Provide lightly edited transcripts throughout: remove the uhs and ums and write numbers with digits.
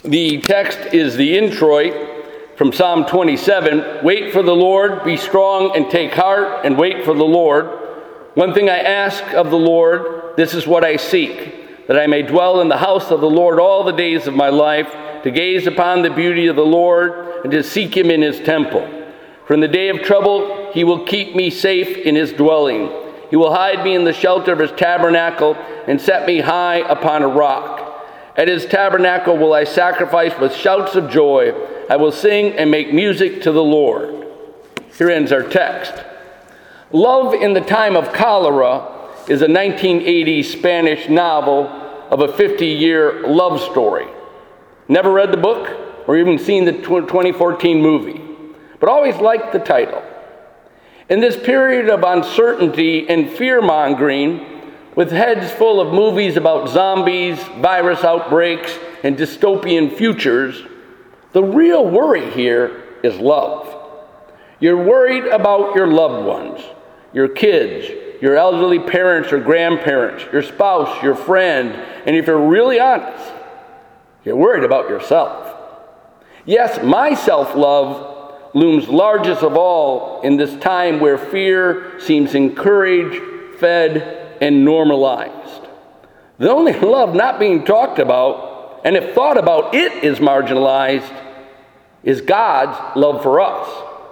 The text is the introit from Psalm 27. Wait for the Lord, be strong and take heart, and wait for the Lord. One thing I ask of the Lord, this is what I seek, that I may dwell in the house of the Lord all the days of my life, to gaze upon the beauty of the Lord, and to seek him in his temple. For in the day of trouble, he will keep me safe in his dwelling. He will hide me in the shelter of his tabernacle, and set me high upon a rock. At his tabernacle will I sacrifice with shouts of joy. I will sing and make music to the Lord. Here ends our text. Love in the Time of Cholera is a 1980 Spanish novel of a 50-year love story. Never read the book or even seen the 2014 movie, but always liked the title. In this period of uncertainty and fear-mongering, with heads full of movies about zombies, virus outbreaks, and dystopian futures, the real worry here is love. You're worried about your loved ones, your kids, your elderly parents or grandparents, your spouse, your friend, and if you're really honest, you're worried about yourself. Yes, my self-love looms largest of all in this time where fear seems encouraged, fed, and normalized. The only love not being talked about, and if thought about it is marginalized, is God's love for us.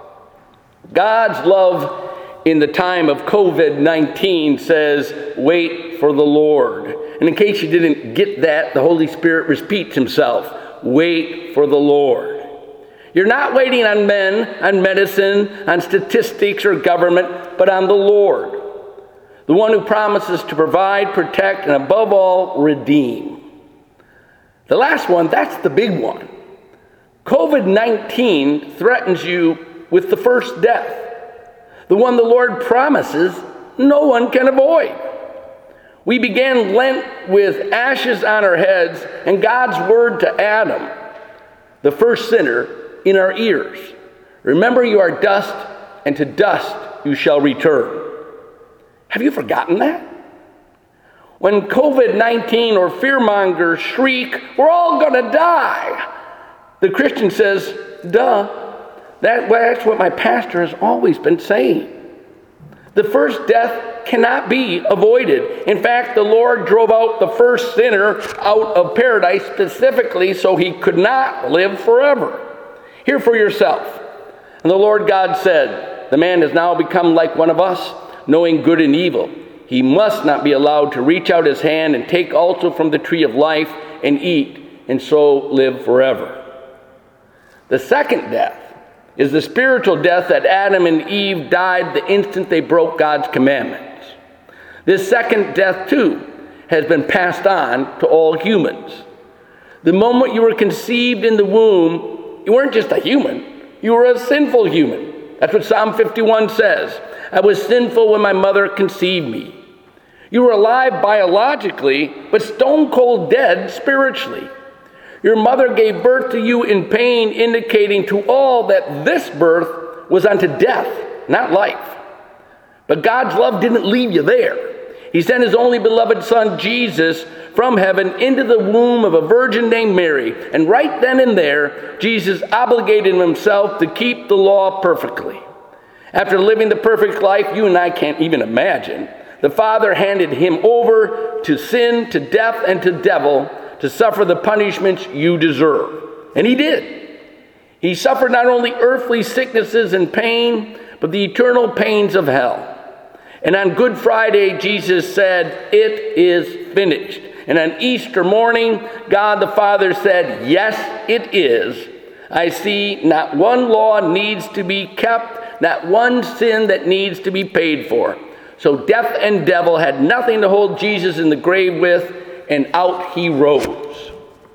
God's love in the time of COVID-19 says, wait for the Lord. And in case you didn't get that, the Holy Spirit repeats himself, wait for the Lord. You're not waiting on men, on medicine, on statistics or government, but on the Lord. The one who promises to provide, protect, and above all, redeem. The last one, that's the big one. COVID-19 threatens you with the first death, the one the Lord promises no one can avoid. We began Lent with ashes on our heads and God's word to Adam, the first sinner, in our ears. Remember, you are dust, and to dust you shall return. Have you forgotten that? When COVID-19 or fearmongers shriek, we're all going to die, the Christian says, duh, that's what my pastor has always been saying. The first death cannot be avoided. In fact, the Lord drove out the first sinner out of paradise specifically so he could not live forever. Hear for yourself. And the Lord God said, the man has now become like one of us, knowing good and evil. He must not be allowed to reach out his hand and take also from the tree of life and eat, and so live forever. The second death is the spiritual death that Adam and Eve died the instant they broke God's commandments. This second death, too, has been passed on to all humans. The moment you were conceived in the womb, you weren't just a human, you were a sinful human. That's what Psalm 51 says. I was sinful when my mother conceived me. You were alive biologically, but stone cold dead spiritually. Your mother gave birth to you in pain, indicating to all that this birth was unto death, not life. But God's love didn't leave you there. He sent his only beloved son, Jesus, from heaven into the womb of a virgin named Mary. And right then and there, Jesus obligated himself to keep the law perfectly. After living the perfect life you and I can't even imagine, the Father handed him over to sin, to death, and to devil to suffer the punishments you deserve. And he did. He suffered not only earthly sicknesses and pain, but the eternal pains of hell. And on Good Friday, Jesus said, it is finished. And on Easter morning, God the Father said, yes, it is. I see not one law needs to be kept, not one sin that needs to be paid for. So death and devil had nothing to hold Jesus in the grave with, and out he rose.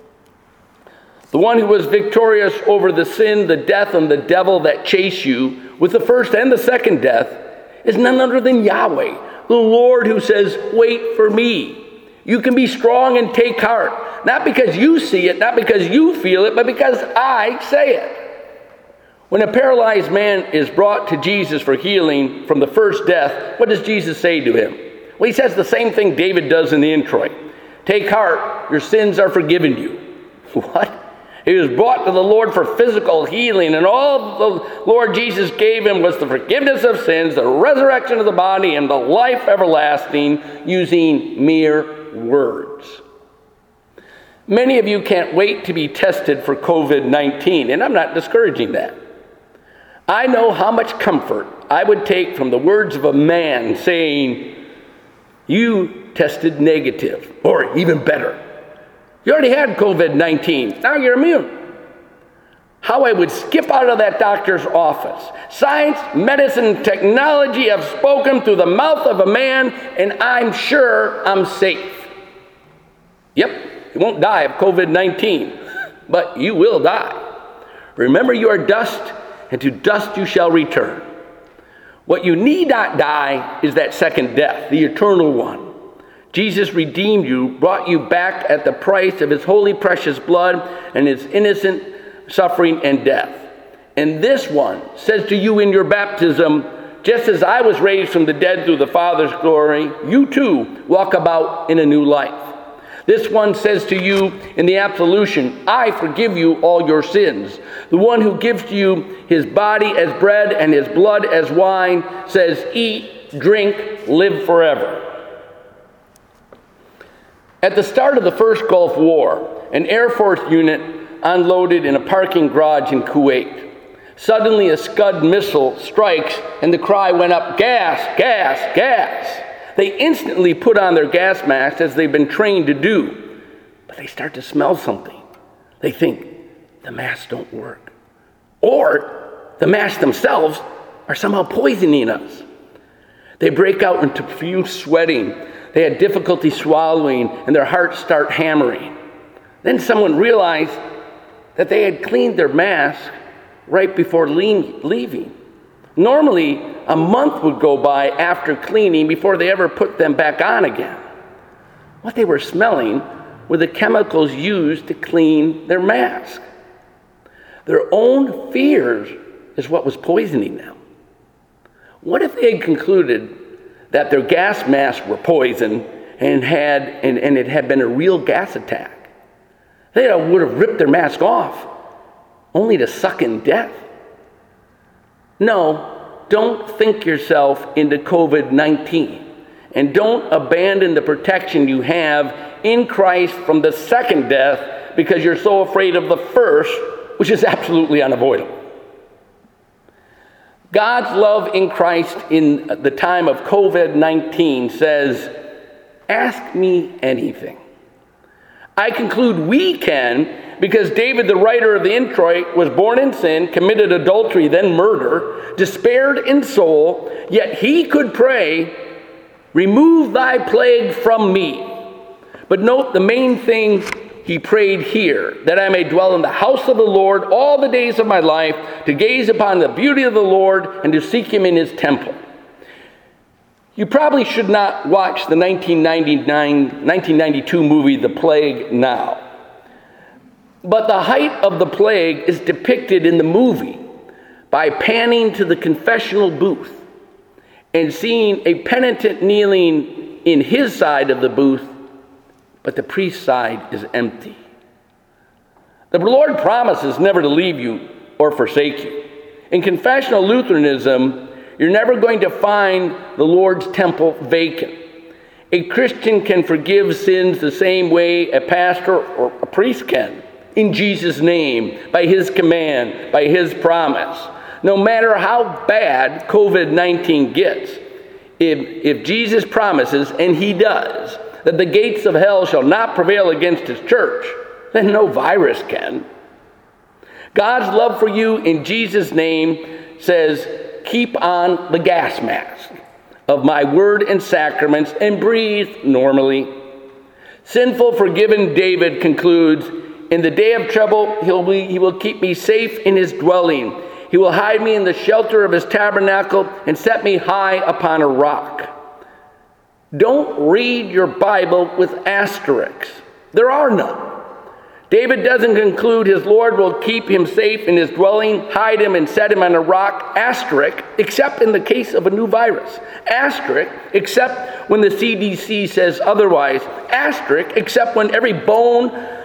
The one who was victorious over the sin, the death, and the devil that chase you with the first and the second death is none other than Yahweh, the Lord who says, wait for me. You can be strong and take heart, not because you see it, not because you feel it, but because I say it. When a paralyzed man is brought to Jesus for healing from the first death, what does Jesus say to him? Well, he says the same thing David does in the introit. Take heart, your sins are forgiven you. What? He was brought to the Lord for physical healing, and all the Lord Jesus gave him was the forgiveness of sins, the resurrection of the body, and the life everlasting, using mere words. Many of you can't wait to be tested for COVID-19, and I'm not discouraging that. I know how much comfort I would take from the words of a man saying, "You tested negative," or even better, "You already had COVID-19, now you're immune." How I would skip out of that doctor's office. Science, medicine, technology have spoken through the mouth of a man, and I'm sure I'm safe. Yep, you won't die of COVID-19, but you will die. Remember, you are dust, and to dust you shall return. What you need not die is that second death, the eternal one. Jesus redeemed you, brought you back at the price of his holy precious blood and his innocent suffering and death. And this one says to you in your baptism, just as I was raised from the dead through the Father's glory, you too walk about in a new life. This one says to you in the absolution, I forgive you all your sins. The one who gives to you his body as bread and his blood as wine says, eat, drink, live forever. At the start of the first Gulf War, an Air Force unit unloaded in a parking garage in Kuwait. Suddenly a Scud missile strikes and the cry went up, gas, gas, gas. They instantly put on their gas masks as they've been trained to do, but they start to smell something. They think the masks don't work. Or the masks themselves are somehow poisoning us. They break out into profuse sweating. They had difficulty swallowing and their hearts start hammering. Then someone realized that they had cleaned their mask right before leaving. Normally, a month would go by after cleaning before they ever put them back on again. What they were smelling were the chemicals used to clean their mask. Their own fears is what was poisoning them. What if they had concluded that their gas masks were poisoned and it had been a real gas attack? They would have ripped their mask off, only to suck in death. No, don't think yourself into COVID-19, and don't abandon the protection you have in Christ from the second death because you're so afraid of the first, which is absolutely unavoidable. God's love in Christ in the time of COVID-19 says, ask me anything. I conclude we can because David, the writer of the introit, was born in sin, committed adultery, then murder, despaired in soul, yet he could pray, remove thy plague from me. But note the main thing he prayed here, that I may dwell in the house of the Lord all the days of my life, to gaze upon the beauty of the Lord and to seek him in his temple. You probably should not watch the 1992 movie, The Plague, now. But the height of the plague is depicted in the movie by panning to the confessional booth and seeing a penitent kneeling in his side of the booth, but the priest's side is empty. The Lord promises never to leave you or forsake you. In confessional Lutheranism, you're never going to find the Lord's temple vacant. A Christian can forgive sins the same way a pastor or a priest can, in Jesus' name, by his command, by his promise. No matter how bad COVID-19 gets, if Jesus promises, and he does, that the gates of hell shall not prevail against his church, then no virus can. God's love for you in Jesus' name says, keep on the gas mask of my word and sacraments and breathe normally. Sinful, forgiven David concludes, in the day of trouble, he will keep me safe in his dwelling. He will hide me in the shelter of his tabernacle and set me high upon a rock. Don't read your Bible with asterisks. There are none. David doesn't conclude his Lord will keep him safe in his dwelling, hide him and set him on a rock, asterisk, except in the case of a new virus. Asterisk, except when the CDC says otherwise. Asterisk, except when every bone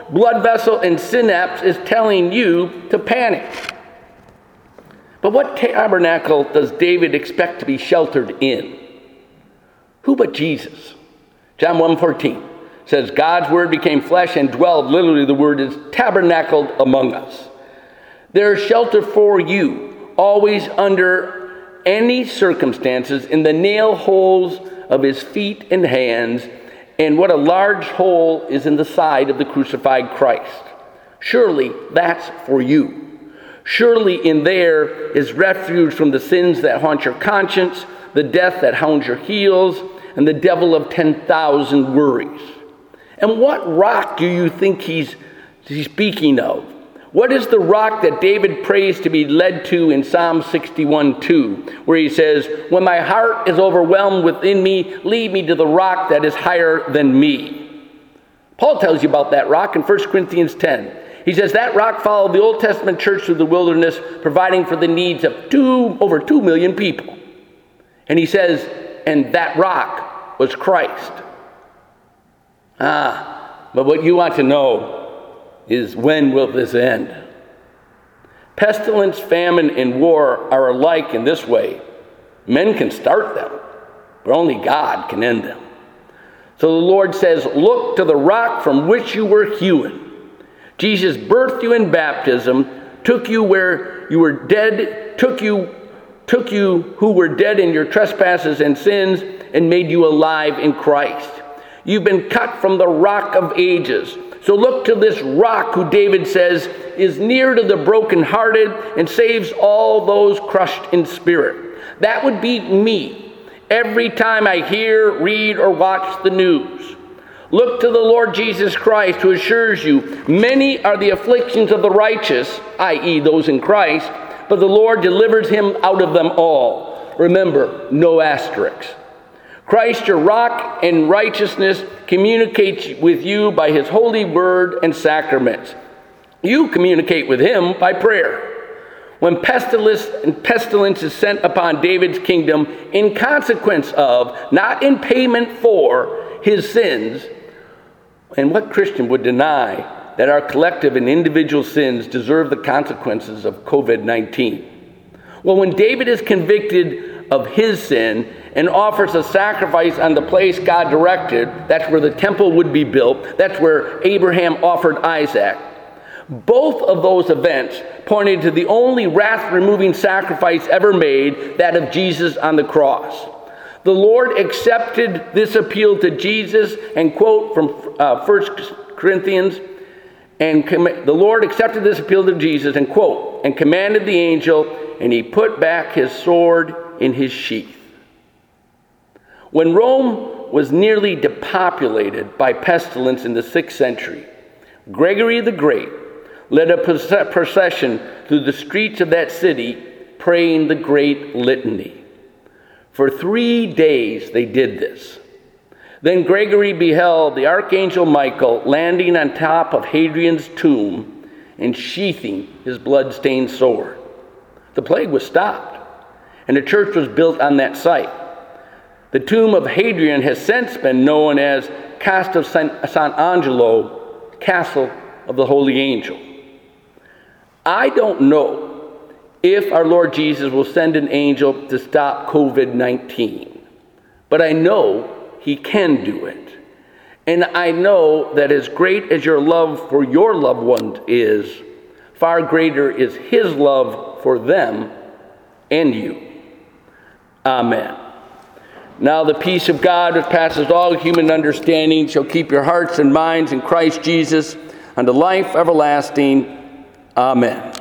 blood vessel and synapse is telling you to panic. But what tabernacle does David expect to be sheltered in? Who but Jesus? John 1:14 says, God's word became flesh and dwelled. Literally, the word is tabernacled among us. There's shelter for you, always under any circumstances, in the nail holes of his feet and hands, and what a large hole is in the side of the crucified Christ. Surely that's for you. Surely in there is refuge from the sins that haunt your conscience, the death that hounds your heels, and the devil of 10,000 worries. And what rock do you think he's speaking of? What is the rock that David prays to be led to in Psalm 61:2, where he says, when my heart is overwhelmed within me, lead me to the rock that is higher than me? Paul tells you about that rock in 1 Corinthians 10. He says that rock followed the Old Testament church through the wilderness, providing for the needs of over 2 million people. And he says, and that rock was Christ. But what you want to know is, when will this end? Pestilence, famine, and war are alike in this way. Men can start them, but only God can end them. So the Lord says, look to the rock from which you were hewn. Jesus birthed you in baptism, took you where you were dead, took you who were dead in your trespasses and sins, and made you alive in Christ. You've been cut from the rock of ages. So look to this rock, who David says is near to the brokenhearted and saves all those crushed in spirit. That would be me every time I hear, read, or watch the news. Look to the Lord Jesus Christ, who assures you, many are the afflictions of the righteous, i.e. those in Christ, but the Lord delivers him out of them all. Remember, no asterisks. Christ, your rock and righteousness, communicates with you by his holy word and sacraments. You communicate with him by prayer. When pestilence is sent upon David's kingdom in consequence of, not in payment for, his sins, and what Christian would deny that our collective and individual sins deserve the consequences of COVID-19? Well, when David is convicted of his sin and offers a sacrifice on the place God directed, that's where the temple would be built, that's where Abraham offered Isaac. Both of those events pointed to the only wrath-removing sacrifice ever made, that of Jesus on the cross. The Lord accepted this appeal to Jesus, and quote from 1 Corinthians, and the Lord accepted this appeal to Jesus, and quote, and commanded the angel, and he put back his sword in his sheath. When Rome was nearly depopulated by pestilence in the 6th century, Gregory the Great led a procession through the streets of that city, praying the Great Litany. For 3 days they did this. Then Gregory beheld the Archangel Michael landing on top of Hadrian's tomb and sheathing his blood-stained sword. The plague was stopped, and a church was built on that site. The tomb of Hadrian has since been known as Castel Sant'Angelo, Castle of the Holy Angel. I don't know if our Lord Jesus will send an angel to stop COVID-19, but I know he can do it. And I know that as great as your love for your loved one is, far greater is his love for them and you. Amen. Now the peace of God, which passes all human understanding, shall keep your hearts and minds in Christ Jesus unto life everlasting. Amen.